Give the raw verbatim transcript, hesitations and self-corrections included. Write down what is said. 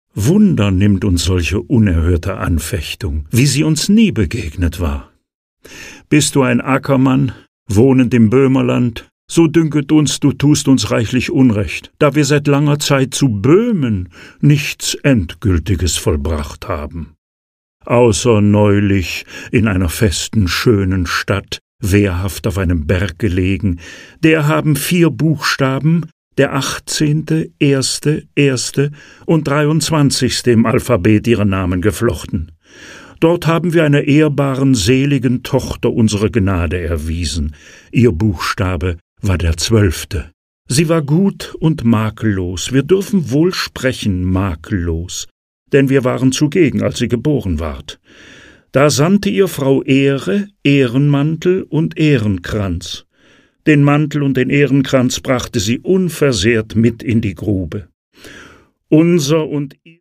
Wunder nimmt uns solche unerhörte Anfechtung, wie sie uns nie begegnet war. Bist du ein Ackermann, wohnend im Böhmerland, so dünket uns, du tust uns reichlich Unrecht, da wir seit langer Zeit zu Böhmen nichts Endgültiges vollbracht haben. Außer neulich in einer festen, schönen Stadt, wehrhaft auf einem Berg gelegen, der haben vier Buchstaben, der achtzehnte, erste, erste und dreiundzwanzigste im Alphabet ihre Namen geflochten. Dort haben wir einer ehrbaren, seligen Tochter unsere Gnade erwiesen. Ihr Buchstabe war der zwölfte. Sie war gut und makellos, wir dürfen wohl sprechen makellos, denn wir waren zugegen, als sie geboren ward. Da sandte ihr Frau Ehre, Ehrenmantel und Ehrenkranz. Den Mantel und den Ehrenkranz brachte sie unversehrt mit in die Grube. Unser und ihr